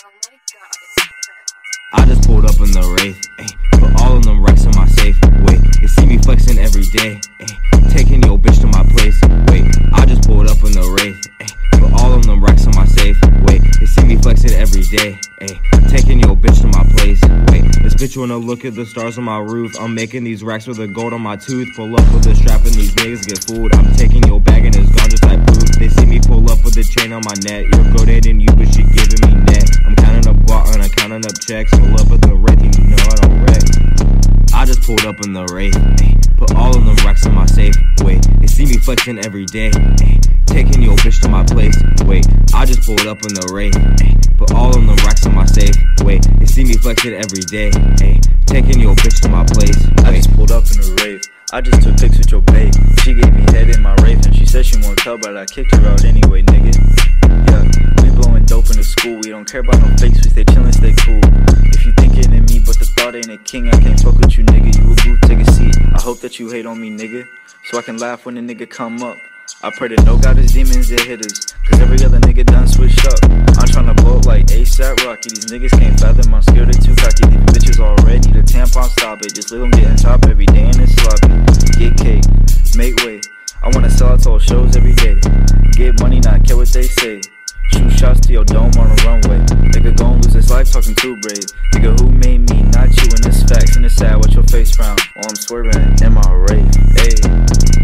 I just pulled up in the Wraith, ayy. Put all of them racks in my safe. Wait, they see me flexing every day, ayy. Taking your bitch to my place. Wait, I just pulled up in the Wraith, ayy. Put all of them racks in my safe. Wait, they see me flexing every day, ayy. Taking your bitch to my place. Wait, this bitch wanna look at the stars on my roof. I'm making these racks with the gold on my tooth. Pull up with a strap and these niggas get fooled. I'm taking your bag and it's gone just like proof. They see me pull up with the chain on my neck. You're goated and you, but she giving me neck. I'm counting up guap and I'm counting up checks. Pull up at the Wraith and you know I don't wreck. I just pulled up in the Wraith, ayy. Put all of them racks in my safe. Wait, they see me flexing every day, ayy. Taking your bitch to my place. Wait, I just pulled up in the Wraith, ayy. Put all of them racks in my safe. Wait, they see me flexing every day, ayy. Taking your bitch to my place. I just pulled up in the Wraith. I just took pics with your babe. She gave me head in my Wraith and she said she won't tell, but I kicked her out anyway, nigga. Yeah, we blowing dope in the school. We don't care about no fakes, we stay chillin', stay cool. If you thinkin' in me, but the thought ain't a king, I can't fuck with you, nigga. You a boo, take a seat. I hope that you hate on me, nigga, so I can laugh when the nigga come up. I pray to no God, his demons and hitters, cause every other nigga done switched up. I'm tryna blow up like ASAP Rocky. These niggas can't fathom, I'm scared they too cocky. These bitches already, the tampon stop it. Just leave them getting top every day and it's sloppy. Get cake, make way. I wanna sell out to all shows every day. Get money, not care what they say. Shoot shots to your dome on the runway. Nigga gon' lose his life talking too brave. Nigga, who made me, not you, and it's facts and it's sad. Watch your face frown while I'm swerving in my Wraith. Ayy.